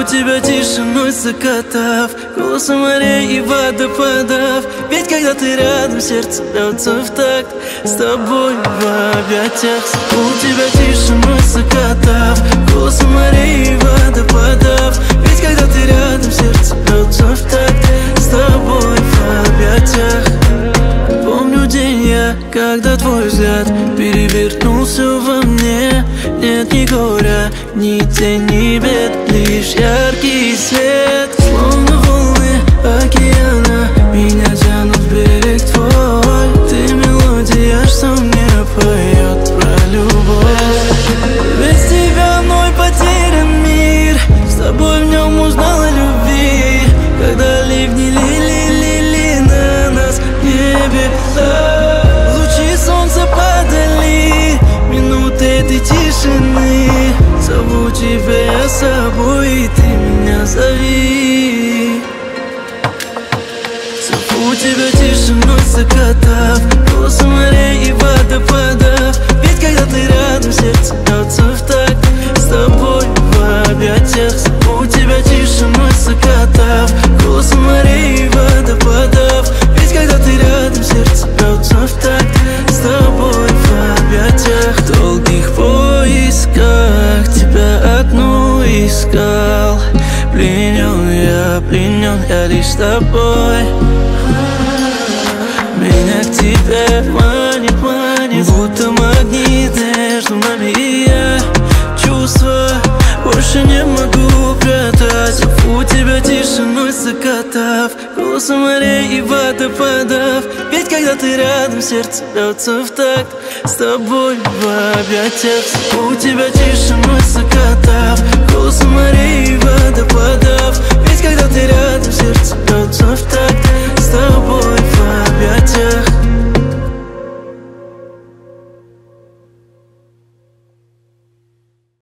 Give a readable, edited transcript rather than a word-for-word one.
тебя тишиной закатав, голосом морей и водопадов. Ведь когда ты рядом, сердце бьется в такт с тобой в объятиях. У тебя тишиной закатав, голосом морей и водопадов. Ведь когда ты рядом, сердце бьется в такт с тобой в объятиях. Помню день я, когда твой взгляд перевернулся во мне. Нет ни горя, ни тени бед, лишь яркий свет. Словно волны океана меня тянут в берег твой. Ты мелодия, что мне поет про любовь. Без тебя мной потерян мир, с тобой в нем узнал о любви. Когда ливни лили на нас в небе, лучи солнца падали, минуты этой тишины. Зову тебя я с собой, и ты меня зови. Зову тебя тишиной закатав, голосом морей и водопадов. Ведь когда ты рядом, сердце бьется в такт с тобой в объятиях. Зову тебя тишиной закатав, голосом морей и водопадов. Ведь когда ты рядом, сердце бьется в такт с тобой в объятиях. В долгих поисках тебя одну искал. Пленен я лишь тобой. Меня к тебе манит, будто магнит между нами и я. Чувства больше не могу прятать. Зову тебя тишиной закатав, голосом морей и водопадов. Ведь когда ты рядом, сердце бьется в такт с тобой в объятиях. Зову тебя тишиной закатав, голосом морей